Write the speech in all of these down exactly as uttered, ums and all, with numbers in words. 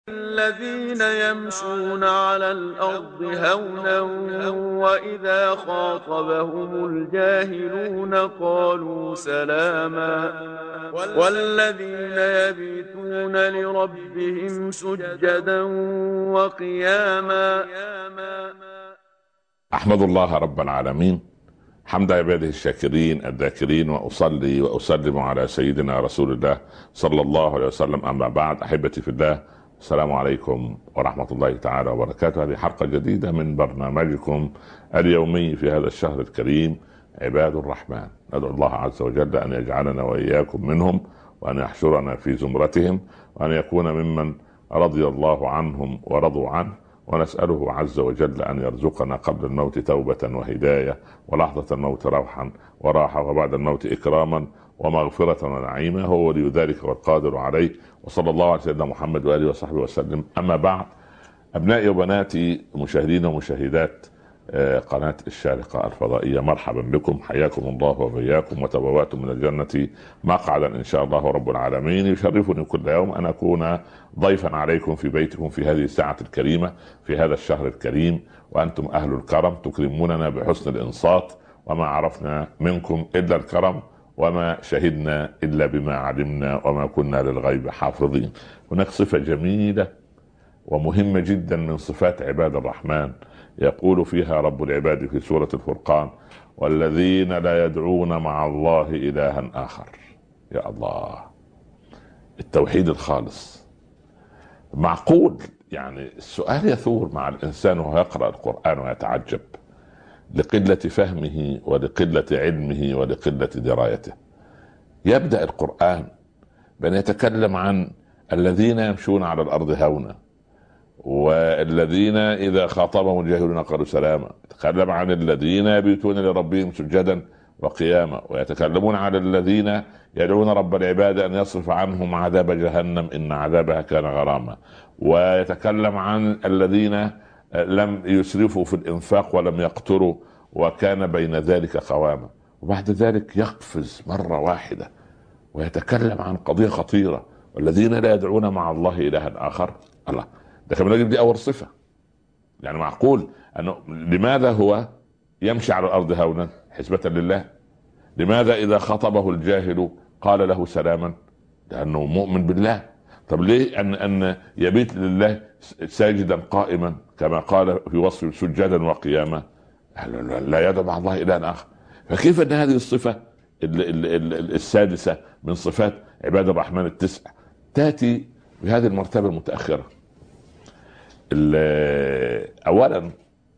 الذين يمشون على الأرض هونا وإذا خاطبهم الجاهلون قالوا سلاما والذين يبيتون لربهم سجدا وقياما. أحمد الله رب العالمين حمد عباده الشاكرين الذاكرين، وأصلي وأسلم على سيدنا رسول الله صلى الله عليه وسلم. أما بعد، أحبتي في الله، السلام عليكم ورحمة الله تعالى وبركاته. هذه حلقة جديدة من برنامجكم اليومي في هذا الشهر الكريم، عباد الرحمن. ندعو الله عز وجل أن يجعلنا وإياكم منهم، وأن يحشرنا في زمرتهم، وأن يكون ممن رضي الله عنهم ورضوا عنه. ونسأله عز وجل أن يرزقنا قبل الموت توبة وهداية، ولحظة الموت روحا وراحة، وبعد الموت إكراما ومغفرة ونعيما. هو ولي ذلك والقادر عليه. وصلى الله على سيدنا محمد وآله وصحبه وسلم. أما بعد، أبنائي وبناتي مشاهدين ومشاهدات قناة الشارقة الفضائية، مرحبا بكم، حياكم الله وبياكم، وتبوأتم من الجنة مقعدا إن شاء الله رب العالمين. يشرفني كل يوم أن أكون ضيفا عليكم في بيتكم في هذه الساعة الكريمة في هذا الشهر الكريم، وأنتم أهل الكرم تكرموننا بحسن الإنصات، وما عرفنا منكم إلا الكرم، وما شهدنا إلا بما علمنا، وما كنا للغيب حافظين. هناك صفة جميلة ومهمة جدا من صفات عباد الرحمن، يقول فيها رب العباد في سورة الفرقان: والذين لا يدعون مع الله إلها آخر. يا الله، التوحيد الخالص. معقول يعني السؤال يثور مع الإنسان وهو يقرأ القرآن ويتعجب لقلة فهمه ولقلة علمه ولقلة درايته. يبدأ القرآن بأن يتكلم عن الذين يمشون على الأرض هونا، والذين إذا خاطبهم الجاهلون قالوا سلاما. يتكلم عن الذين يبيتون لربهم سجدا وقياما، ويتكلمون على الذين يدعون رب العباد أن يصرف عنهم عذاب جهنم إن عذابها كان غراما. ويتكلم عن الذين لم يسرفوا في الإنفاق ولم يقتروا وكان بين ذلك قواما. وبعد ذلك يقفز مرة واحدة ويتكلم عن قضية خطيرة: والذين لا يدعون مع الله إلها آخر. الله، ده كمان يجب دي أول صفة. يعني معقول أنه لماذا هو يمشي على الأرض هونا حسبة لله؟ لماذا إذا خطبه الجاهل قال له سلاما؟ لأنه مؤمن بالله. طب ليه أن أن يبيت لله ساجدا قائما كما قال في وصف سجدا وقياما؟ لا يدعو مع الله إلها آخر. فكيف أن هذه الصفة السادسة من صفات عباد الرحمن التسع تأتي بهذه المرتبة المتأخرة؟ أولا،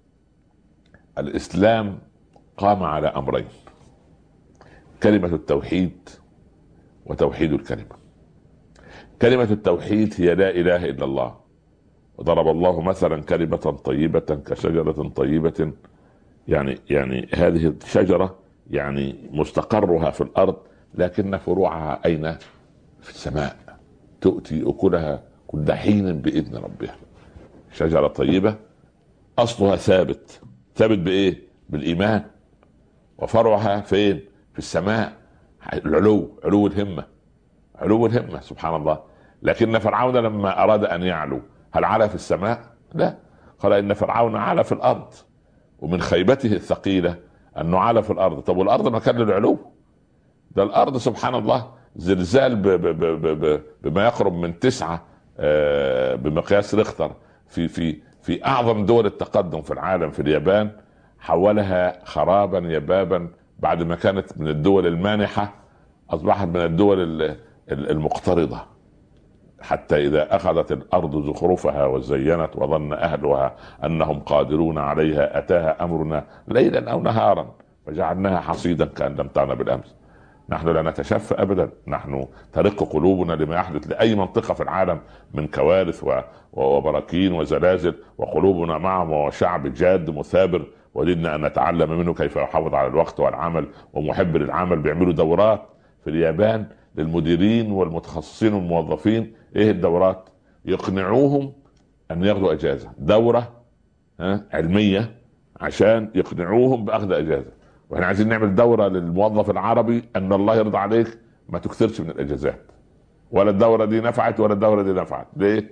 الإسلام قام على أمرين: كلمة التوحيد وتوحيد الكلمة. كلمة التوحيد هي لا إله إلا الله، وضرب الله مثلا كلمة طيبة كشجرة طيبة. يعني يعني هذه الشجرة يعني مستقرها في الأرض، لكن فروعها أين؟ في السماء، تؤتي أكلها كل حين بإذن ربها. شجرة طيبة أصلها ثابت. ثابت بإيه؟ بالإيمان. وفرعها فين؟ في السماء، العلو، علو الهمة، علو الهمة، سبحان الله. لكن فرعون لما أراد أن يعلو، هل علا في السماء؟ لا، قال إن فرعون علا في الأرض، ومن خيبته الثقيلة أنه علا في الأرض. طب والأرض مكان للعلو؟ ده الأرض سبحان الله زلزال ب ب ب ب بما يقرب من تسعة بمقياس ريختر في في في أعظم دول التقدم في العالم، في اليابان، حولها خرابا يبابا. بعد ما كانت من الدول المانحة أصبحت من الدول المقترضة، حتى إذا أخذت الأرض زخرفها وزينت وظن أهلها أنهم قادرون عليها أتاها أمرنا ليلا أو نهارا فجعلناها حصيدا كأن لم تغن بالأمس. نحن لا نتشفى أبدا، نحن ترق قلوبنا لما يحدث لأي منطقة في العالم من كوارث وبراكين وزلازل، وقلوبنا معهم، وشعب جاد مثابر وددنا أن نتعلم منه كيف يحافظ على الوقت والعمل ومحب للعمل. بيعملوا دورات في اليابان للمديرين والمتخصصين والموظفين. ايه الدورات؟ يقنعوهم ان ياخذوا اجازة، دورة علمية عشان يقنعوهم باخذ اجازة. واحنا عايزين نعمل دورة للموظف العربي ان الله يرضى عليك ما تكثرش من الاجازات، ولا الدورة دي نفعت ولا الدورة دي نفعت. ليه؟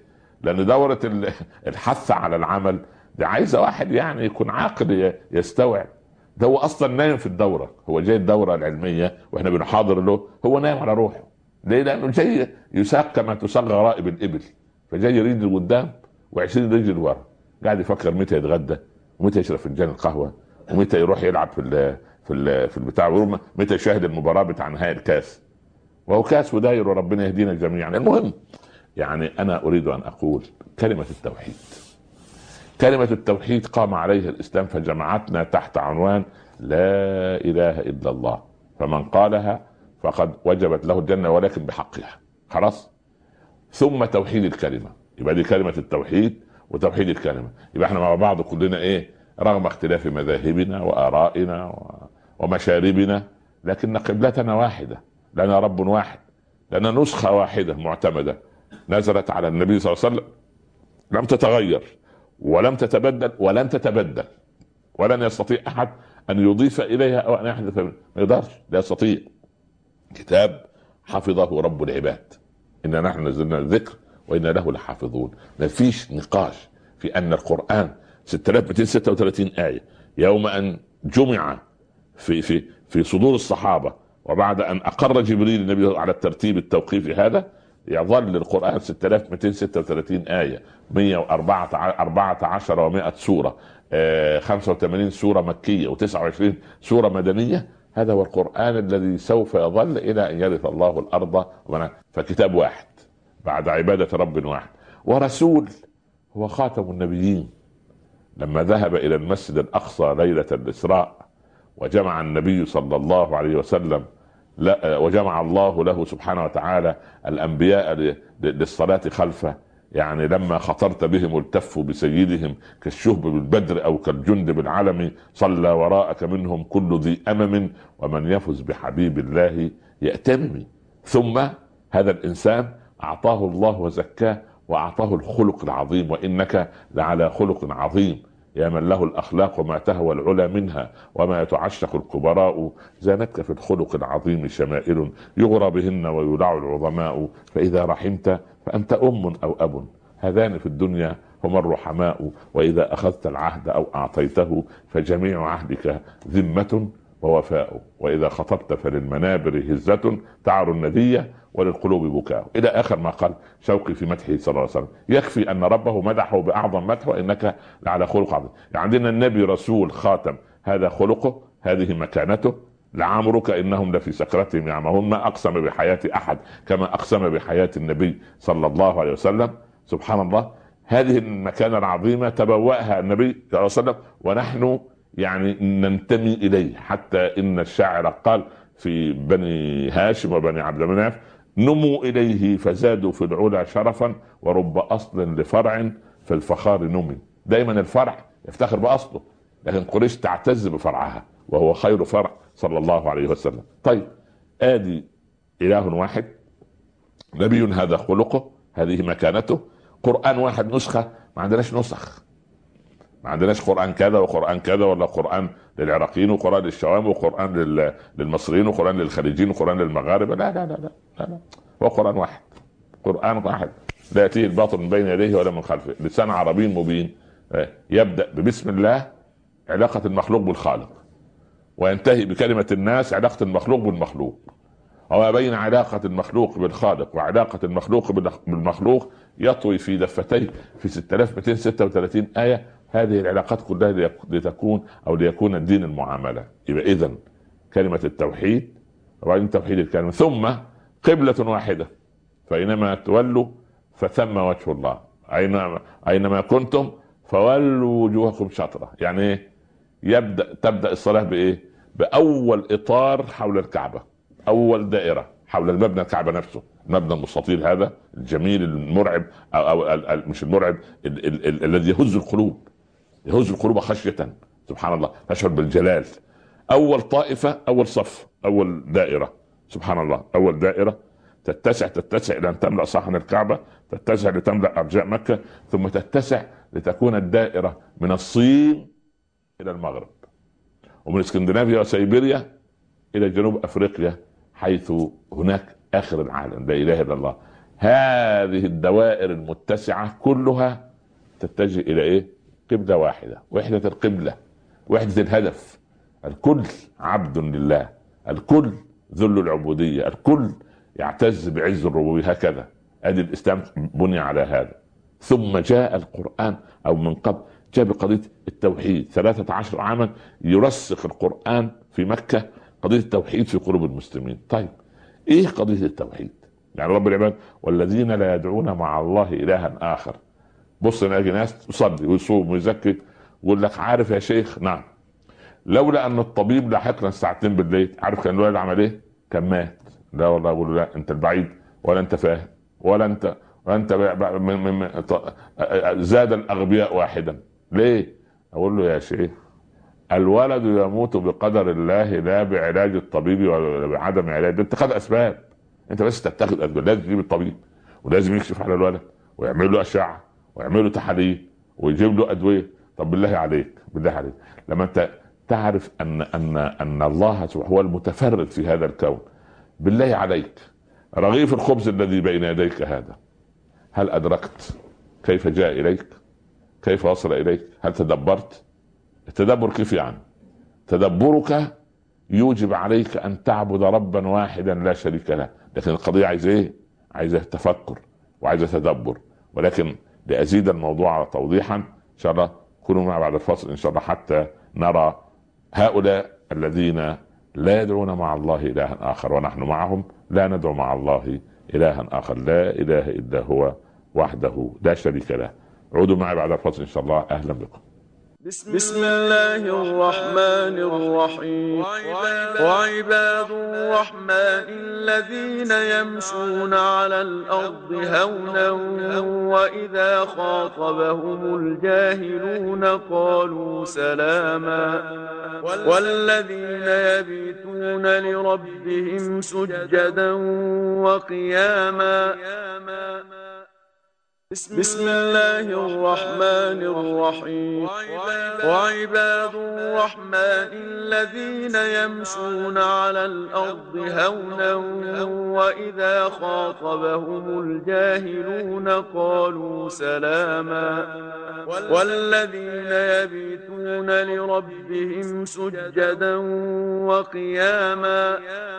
لان دوره الحث على العمل دي عايزه واحد يعني يكون عاقل يستوعب. ده هو اصلا نايم في الدوره، هو جاي الدوره العلميه واحنا بنحاضر له، هو نايم على روحه. ليه؟ لانه جاي يساق كما تساق غرائب الابل، فجاي يريد لقدام وعشرين رجل ورا، قاعد يفكر متى يتغدى ومتى يشرب فنجان القهوه ومتى يروح يلعب في ال في ال في البتاع، متى يشاهد المباراه بتاع نهائي الكاس، وهو كاس وداير وربنا يهدينا جميعا. المهم يعني انا اريد ان اقول كلمه التوحيد، كلمه التوحيد قام عليها الاسلام فجمعتنا تحت عنوان لا اله الا الله، فمن قالها فقد وجبت له الجنه ولكن بحقها، خلاص. ثم توحيد الكلمه، يبقى دي كلمه التوحيد وتوحيد الكلمه. يبقى احنا مع بعض كلنا ايه، رغم اختلاف مذاهبنا وارائنا ومشاربنا، لكن قبلتنا واحده، لنا رب واحد، لنا نسخه واحده معتمده نزلت على النبي صلى الله عليه وسلم، لم تتغير ولم تتبدل ولن تتبدل، ولن يستطيع احد ان يضيف اليها او ان يحدث منها، ما يقدرش، لا يستطيع. كتاب حفظه رب العباد، إن نحن نزلنا الذكر وإنا له لحافظون. ما فيش نقاش في أن القرآن ستة آلاف ومئتين وستة وثلاثين آية يوم أن جمع في في في صدور الصحابة، وبعد أن أقر جبريل النبي على الترتيب التوقيفي هذا، يظل القرآن ستة آلاف ومئتين وستة وثلاثين آية، مئة وأربعة عشر ومئة سورة، خمسة وثمانين سورة مكية وتسعة وعشرين سورة مدنية. هذا هو القرآن الذي سوف يظل إلى أن يرث الله الأرض. فكتاب واحد بعد عبادة رب واحد، ورسول هو خاتم النبيين. لما ذهب إلى المسجد الأقصى ليلة الإسراء وجمع النبي صلى الله عليه وسلم، لا وجمع الله له سبحانه وتعالى الأنبياء للصلاة خلفه، يعني لما خطرت بهم التفوا بسيدهم كالشهب بالبدر أو كالجند بالعلم، صلى وراءك منهم كل ذي أمم، ومن يفز بحبيب الله يأتمم. ثم هذا الإنسان أعطاه الله وزكاه وأعطاه الخلق العظيم، وإنك لعلى خلق عظيم، يا من له الأخلاق وما تهوى العلا منها وما يتعشق الكبراء، زانتك في الخلق العظيم شمائل يغرى بهن ويولع العظماء، فإذا رحمت فأنت أم أو أب، هذان في الدنيا هما الرحماء، وإذا أخذت العهد أو أعطيته فجميع عهدك ذمة ووفاء، وإذا خطبت فللمنابر هزة تعر الندية وللقلوب بكاء، إلى آخر ما قال شوقي في مدحه صلى الله عليه وسلم. يكفي أن ربه مدحه بأعظم مدح، وإنك لعلى خلق عظيم. عندنا النبي رسول خاتم، هذا خلقه، هذه مكانته. لعمرك إنهم لفي سكرتهم يعمهون، ما أقسم بحياة أحد كما أقسم بحياة النبي صلى الله عليه وسلم. سبحان الله، هذه المكانة العظيمة تبوأها النبي صلى الله عليه وسلم، ونحن يعني ننتمي إليه. حتى إن الشاعر قال في بني هاشم وبني عبد المناف: نموا إليه فزادوا في العلا شرفا، ورب أصل لفرع في الفخار نمي. دايما الفرع يفتخر بأصله، لكن قريش تعتز بفرعها وهو خير فرع صلى الله عليه وسلم. طيب، آدي إله واحد، نبي هذا خلقه، هذه مكانته، قرآن واحد، نسخة. ما عندناش نسخ، ما عندناش قرآن كذا وقرآن كذا، ولا قرآن للعراقيين وقرآن للشوام وقرآن للمصريين وقرآن للخليجيين وقرآن للمغاربة. لا لا لا لا, لا, لا. هو قرآن واحد، قرآن واحد، لا يأتيه الباطل من بين يديه ولا من خلفه، لسان عربي مبين، يبدأ ببسم الله علاقة المخلوق بالخالق، وينتهي بكلمة الناس علاقة المخلوق بالمخلوق، وما بين علاقة المخلوق بالخالق وعلاقة المخلوق بالمخلوق يطوي في دفتيه في ستة آلاف ومئتين وستة وثلاثين آية. هذه العلاقات كلها لتكون أو ليكون الدين المعاملة. يبقى إذن كلمة التوحيد، وبعدين توحيد الكلمة، ثم قبلة واحدة، فإنما تولوا فثم وجه الله، أينما أينما كنتم فولوا وجوهكم شطرة. يعني إيه؟ يبدأ تبدأ الصلاة بإيه؟ بأول إطار حول الكعبة، أول دائرة حول المبنى الكعبة نفسه، المبنى المستطيل هذا الجميل المرعب، أو, أو مش المرعب، ال- ال- ال- الذي يهز القلوب، يهز القلوب خشية. سبحان الله، تشعر بالجلال. أول طائفة، أول صف، أول دائرة، سبحان الله، أول دائرة تتسع تتسع إلى أن تملأ صحن الكعبة، تتسع لتملأ أرجاء مكة، ثم تتسع لتكون الدائرة من الصين إلى المغرب، ومن اسكندنافيا وسيبيريا إلى جنوب أفريقيا، حيث هناك آخر العالم، لا إله إلا الله. هذه الدوائر المتسعة كلها تتجه إلى إيه؟ قبلة واحدة، وحدة القبلة، وحدة الهدف. الكل عبد لله، الكل ذل العبودية، الكل يعتز بعز الربوبية. هكذا أدي الإسلام بني على هذا. ثم جاء القرآن أو من قبل جاء بقضية التوحيد. ثلاثة عشر عاما يرسخ القرآن في مكة قضية التوحيد في قلوب المسلمين. طيب إيه قضية التوحيد؟ يعني رب العباد والذين لا يدعون مع الله إلها آخر. بص نلاقي ناس تصلي ويصوم ويزكي ويقول لك عارف يا شيخ، نعم لولا أن الطبيب لاحقنا الساعتين بالليل عارف كان الولد عمل إيه؟ كان مات. لا والله أقول لا، أنت البعيد ولا أنت فاهم ولا أنت وأنت من من زاد الأغبياء واحدا. ليه؟ أقول له يا شيخ الولد يموت بقدر الله لا بعلاج الطبيب ولا بعدم علاج. انت خد اسباب، انت بس تتخذ اسباب. لازم يجيب الطبيب ولازم يكشف على الولد ويعمل له اشعه ويعمل له تحاليل ويجيب له ادويه. طب بالله عليك بالله عليك لما انت تعرف ان ان ان الله هو المتفرد في هذا الكون، بالله عليك رغيف الخبز الذي بين يديك هذا هل ادركت كيف جاء اليك؟ كيف وصل اليك؟ هل تدبرت؟ التدبر كيف يعني؟ تدبرك يوجب عليك ان تعبد ربا واحدا لا شريك له، لكن القضية عايزة ايه؟ عايزة تفكر وعايزة تدبر. ولكن لأزيد الموضوع توضيحا ان شاء الله كونوا معي بعد الفاصل ان شاء الله حتى نرى هؤلاء الذين لا يدعون مع الله إلها آخر ونحن معهم لا ندعو مع الله إلها آخر. لا إله إلا هو وحده لا شريك له. عودوا معي بعد الفاصل ان شاء الله. اهلا بكم. بسم الله الرحمن الرحيم. وعباد الرحمن الذين يمشون على الأرض هونا وإذا خاطبهم الجاهلون قالوا سلاما والذين يبيتون لربهم سجدا وقياما. بسم الله الرحمن الرحيم. وعباد الرحمن الذين يمشون على الأرض هونا وإذا خاطبهم الجاهلون قالوا سلاما والذين يبيتون لربهم سجدا وقياما.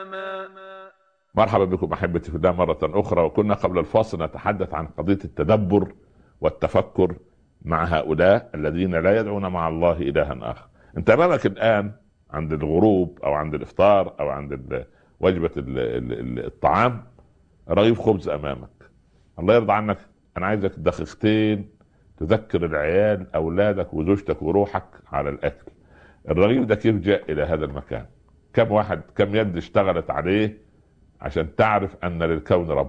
مرحبا بكم احبتي في الله مره اخرى. وكنا قبل الفاصل نتحدث عن قضيه التدبر والتفكر مع هؤلاء الذين لا يدعون مع الله الها اخر. انت امامك الان عند الغروب او عند الافطار او عند وجبه الطعام رغيف خبز امامك. الله يرضى عنك انا عايزك دقيقتين تذكر العيال اولادك وزوجتك وروحك على الاكل. الرغيف ده كيف جاء الى هذا المكان؟ كم واحد كم يد اشتغلت عليه عشان تعرف ان للكون رب؟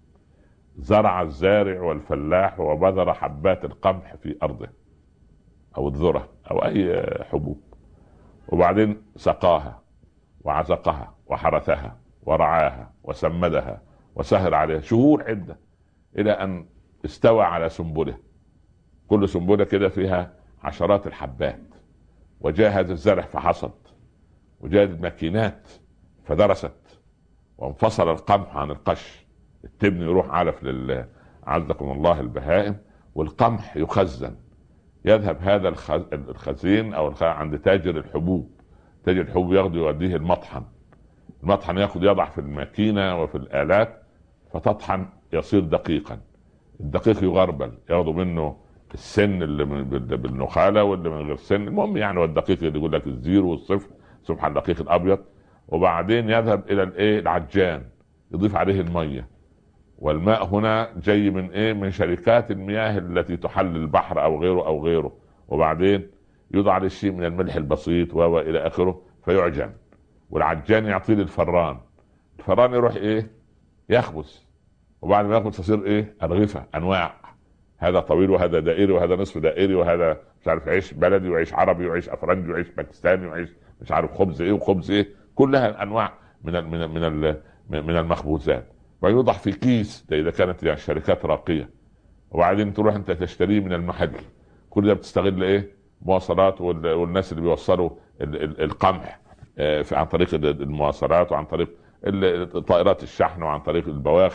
زرع الزارع والفلاح وبذر حبات القمح في ارضه او الذرة او اي حبوب، وبعدين سقاها وعزقها وحرثها ورعاها وسمدها وسهر عليها شهور عدة الى ان استوى على سنبله. كل سنبله كده فيها عشرات الحبات. وجاء هذا الزرع فحصد، وجاءت الماكينات فدرست وانفصل القمح عن القش. التبن يروح علف لل عزكم الله البهائم، والقمح يخزن. يذهب هذا الخزين او عند تاجر الحبوب. تاجر الحبوب ياخده يوديه المطحن. المطحن ياخد يضع في الماكينة وفي الآلات فتطحن يصير دقيقا. الدقيق يغربل ياخدوا منه السن اللي بالنخالة واللي من غير سن. المهم يعني والدقيق اللي يقول لك الزيرو والصفر سبحان الدقيق الابيض. وبعدين يذهب الى الايه العجان يضيف عليه المية. والماء هنا جاي من ايه؟ من شركات المياه التي تحل البحر او غيره او غيره. وبعدين يوضع عليه شيء من الملح البسيط و الى اخره فيعجن. والعجان يعطيه للفران. الفران يروح ايه؟ يخبز. وبعد ما يخبز تصير ايه؟ ارغفة انواع. هذا طويل وهذا دائري وهذا نصف دائري وهذا مش عارف عيش بلدي وعيش عربي وعيش افرنجي وعيش باكستاني وعيش مش عارف خبز ايه وخبز ايه. كلها انواع من ال من ال من ال من المخبوزات. ويوضع في كيس ده اذا كانت يعني شركات راقيه. وبعدين تروح انت تشتريه من المحل. كل ده بتستغل ايه؟ مواصلات والناس اللي بيوصلوا القمح عن طريق المواصلات وعن طريق طائرات الشحن وعن طريق البواخر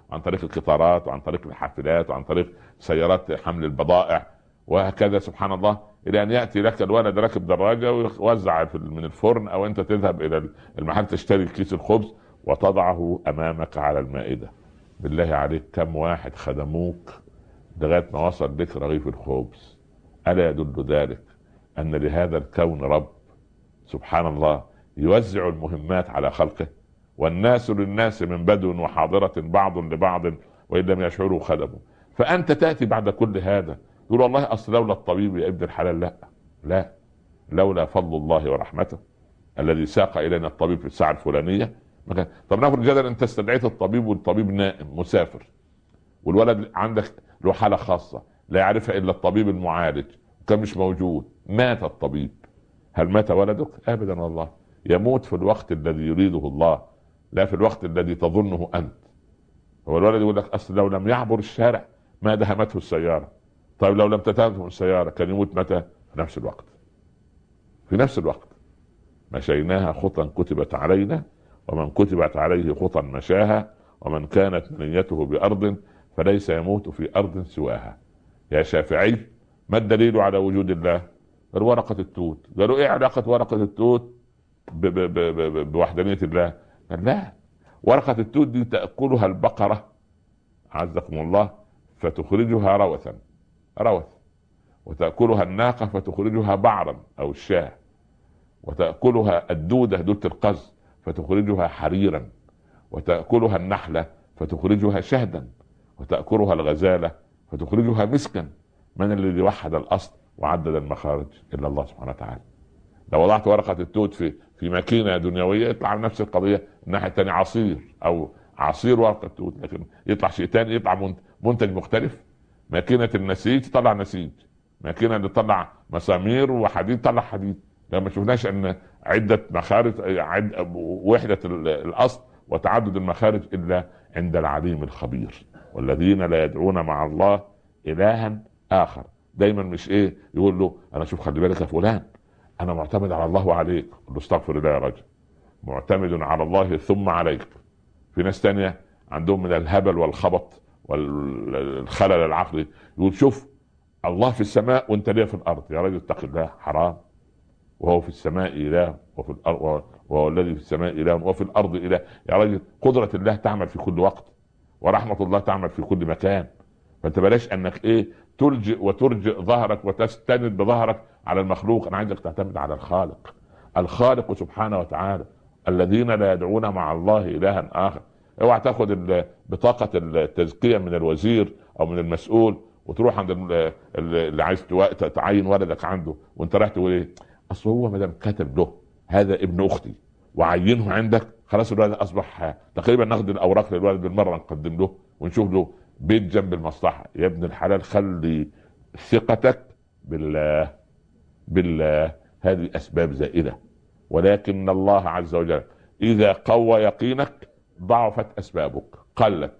وعن طريق القطارات وعن طريق الحافلات وعن طريق سيارات حمل البضائع، وهكذا سبحان الله، الى ان ياتي لك الولد راكب دراجه ويوزع من الفرن، او انت تذهب الى المحل تشتري كيس الخبز وتضعه امامك على المائده. بالله عليك كم واحد خدموك لغايه ما وصل لك رغيف الخبز؟ الا يدل ذلك ان لهذا الكون رب سبحان الله يوزع المهمات على خلقه، والناس للناس من بدو وحاضرة بعض لبعض وإن لم يشعروا خدموا. فأنت تأتي بعد كل هذا تقول والله أصل لولا الطبيب يا ابن الحلال. لا لا، لولا فضل الله ورحمته الذي ساق إلينا الطبيب في الساعة الفلانية مكان. طب نفرض جدلا أنت استدعيت الطبيب والطبيب نائم مسافر، والولد عندك له حالة خاصة لا يعرفها إلا الطبيب المعالج وكان مش موجود، مات الطبيب، هل مات ولدك؟ أبدا والله، يموت في الوقت الذي يريده الله لا في الوقت الذي تظنه أنت. هو الولد يقول لك أصل لو لم يعبر الشارع ما دهمته السيارة. طيب لو لم تتهمه السيارة كان يموت متى؟ في نفس الوقت، في نفس الوقت. مشيناها خطا كتبت علينا ومن كتبت عليه خطا مشاها ومن كانت نيته بأرض فليس يموت في أرض سواها. يا شافعي ما الدليل على وجود الله؟ ورقة التوت. قالوا ايه علاقة ورقة التوت بوحدانية الله؟ قال لا، ورقة التوت دي تأكلها البقرة عزكم الله فتخرجها روثا روث، وتأكلها الناقة فتخرجها بعرا أو الشاة، وتأكلها الدودة دودة القز فتخرجها حريرا، وتأكلها النحلة فتخرجها شهدا، وتأكلها الغزالة فتخرجها مسكا. من الذي وحد الأصل وعدد المخارج؟ إلا الله سبحانه وتعالى. لو وضعت ورقة التوت في في ماكينة دنيوية يطلع نفس القضية، الناحية الثانية عصير أو عصير ورقة توت، لكن يطلع شيء ثاني، يطلع منتج مختلف. ماكينة النسيج تطلع نسيج، ماكينة اللي تطلع مسامير وحديد تطلع حديد. لما شفناش ان عدة مخارج عد وحدة الأصل وتعدد المخارج إلا عند العليم الخبير. والذين لا يدعون مع الله إلها آخر. دايما مش ايه يقول له انا شوف خلي بالك يا فلان انا معتمد على الله وعليك، قل له استغفر الله يا رجل، معتمد على الله ثم عليك. في ناس تانية عندهم من الهبل والخبط والخلل العقلي يقول شوف الله في السماء وانت ليه في الارض. يا راجل اتق الله، حرام. وهو في السماء اله وفي الارض، وهو الذي في السماء اله وفي الارض اله. يا راجل قدرة الله تعمل في كل وقت ورحمة الله تعمل في كل مكان. فانت بلاش انك ايه تلجئ وترجئ ظهرك وتستند بظهرك على المخلوق. انا عايزك تعتمد على الخالق، الخالق سبحانه وتعالى. الذين لا يدعون مع الله الها اخر. اوعى تاخد بطاقة التزكية من الوزير او من المسؤول وتروح عند اللي عايز تعين ولدك عنده وانت رايح تقول ايه اصل هو ما دام كتب له هذا ابن اختي وعينه عندك خلاص الولد اصبح تقريبا ناخد الاوراق للولد بالمره نقدم له ونشوف له بيت جنب المصلحه. يا ابن الحلال خلي ثقتك بالله بالله. هذه اسباب زائده، ولكن الله عز وجل اذا قوى يقينك ضعفت اسبابك، قلت.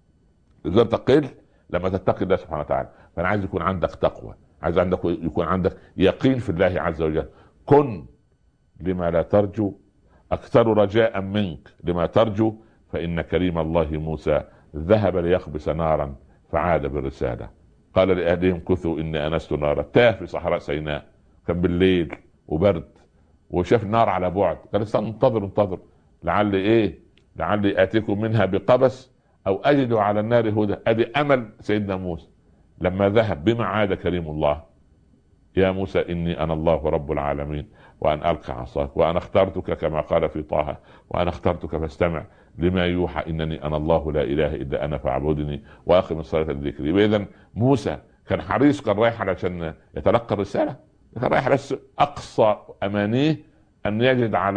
اذا تقل لما تتقي الله سبحانه وتعالى. فانا عايز يكون عندك تقوى، عايز عندك يكون عندك يقين في الله عز وجل. كن لما لا ترجو اكثر رجاء منك لما ترجو. فان كريم الله موسى ذهب ليخبس نارا فعاد بالرسالة، قال لأهلهم كثوا إني أنست نارا. تاه في صحراء سيناء، كان بالليل وبرد وشاف نار على بعد، قال استنى انتظر انتظر لعل ايه لعلي آتيكم منها بقبس أو أجد على النار هدى. أدي أمل سيدنا موسى. لما ذهب بما عاد كريم الله، يا موسى إني أنا الله رب العالمين وأن ألقى عصاك وأنا اخترتك كما قال في طه وأنا اخترتك فاستمع لما يوحى إنني أنا الله لا إله إلا أنا فاعبدني وأقم الصلاة لذكري. وإذا موسى كان حريص، كان رايح علشان يتلقى الرسالة، كان رايح بس أقصى أمانيه أن يجد على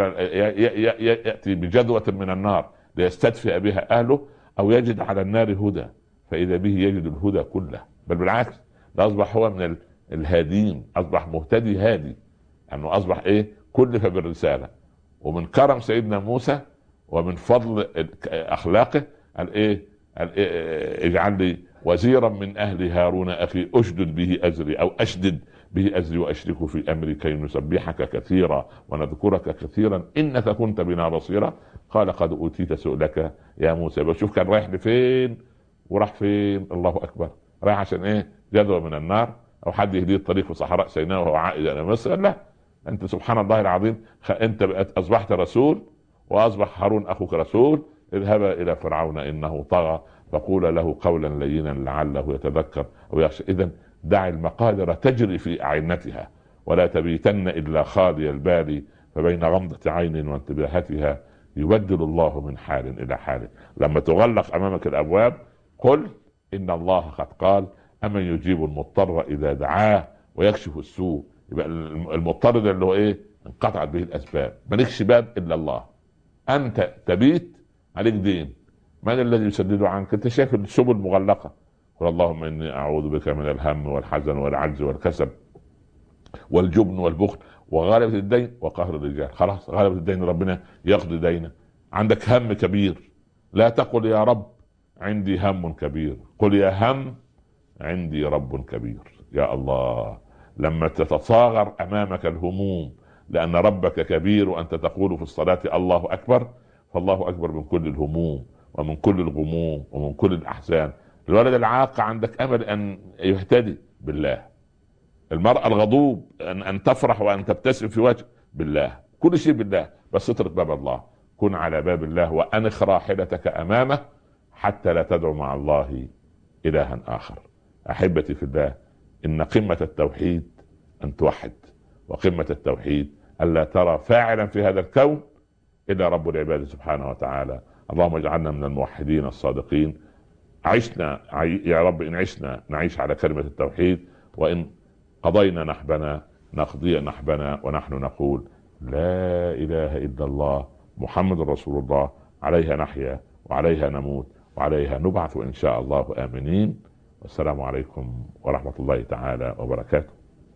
يأتي بجذوة من النار ليستدفئ بها أهله أو يجد على النار هدى، فإذا به يجد الهدى كله. بل بالعكس ده أصبح هو من الهادين، أصبح مهتدي هادي، أنه أصبح إيه كلف بالرسالة. ومن كرم سيدنا موسى ومن فضل أخلاقه قال إيه اجعل لي وزيرا من أهل هارون أخي أشدد به أزري أو أشدد به أزري وأشرك في أمري كي نسبحك كثيرا ونذكرك كثيرا إنك كنت بنا بصيرا. قال قد أوتيت سؤلك يا موسى. بشوف كان رايح لفين وراح فين. الله أكبر. رايح عشان إيه؟ جذوة من النار أو حد يهديه الطريق في صحراء سيناء وهو عائد إلى مصر؟ لا، أنت سبحان الله العظيم أنت أصبحت رسول وأصبح هارون أخوك رسول. اذهبا إلى فرعون إنه طغى فقول له قولا لينا لعله يتذكر أو يخشى. إذن دع المقادر تجري في أعينتها ولا تبيتن إلا خالي البال، فبين غمضة عين وانتباهتها يبدل الله من حال إلى حال. لما تغلق أمامك الأبواب قل إن الله قد قال أمن يجيب المضطر إذا دعاه ويكشف السوء. يبقى المضطر ده اللي هو إيه؟ انقطعت به الأسباب، مالكش باب إلا الله. أنت تبيت عليك دين، من الذي يسدده عنك؟ أنت شايف السبل مغلقة. قل اللهم إني أعوذ بك من الهم والحزن والعجز والكسل والجبن والبخل وغلبة الدين وقهر الرجال. خلاص غلبة الدين ربنا يقضي دينه. عندك هم كبير، لا تقل يا رب عندي هم كبير، قل يا هم عندي رب كبير. يا الله، لما تتصاغر أمامك الهموم لأن ربك كبير وأنت تقول في الصلاة الله أكبر، فالله أكبر من كل الهموم ومن كل الغموم ومن كل الأحزان. الولد العاق عندك أمل أن يهتدي بالله. المرأة الغضوب أن, أن تفرح وأن تبتسم في وجه بالله. كل شيء بالله، بس اترك باب الله. كن على باب الله وأنخ راحلتك أمامه حتى لا تدعو مع الله إلها آخر. أحبتي في الله، إن قمة التوحيد أن توحد، وقمة التوحيد ألا ترى فاعلا في هذا الكون إلا رب العباد سبحانه وتعالى. اللهم اجعلنا من الموحدين الصادقين. عشنا يا رب، إن عشنا نعيش على كلمة التوحيد، وإن قضينا نحبنا نقضي نحبنا ونحن نقول لا إله إلا الله محمد رسول الله. عليها نحيا وعليها نموت وعليها نبعث إن شاء الله آمنين. والسلام عليكم ورحمة الله تعالى وبركاته.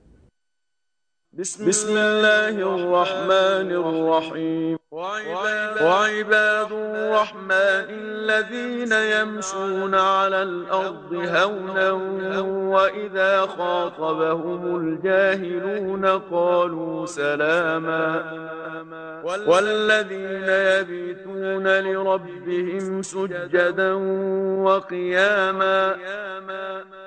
بسم الله الرحمن الرحيم. وعباد الرحمن الذين يمشون على الأرض هونا وإذا خاطبهم الجاهلون قالوا سلاما. والذين يبيتون لربهم سجدا وقياما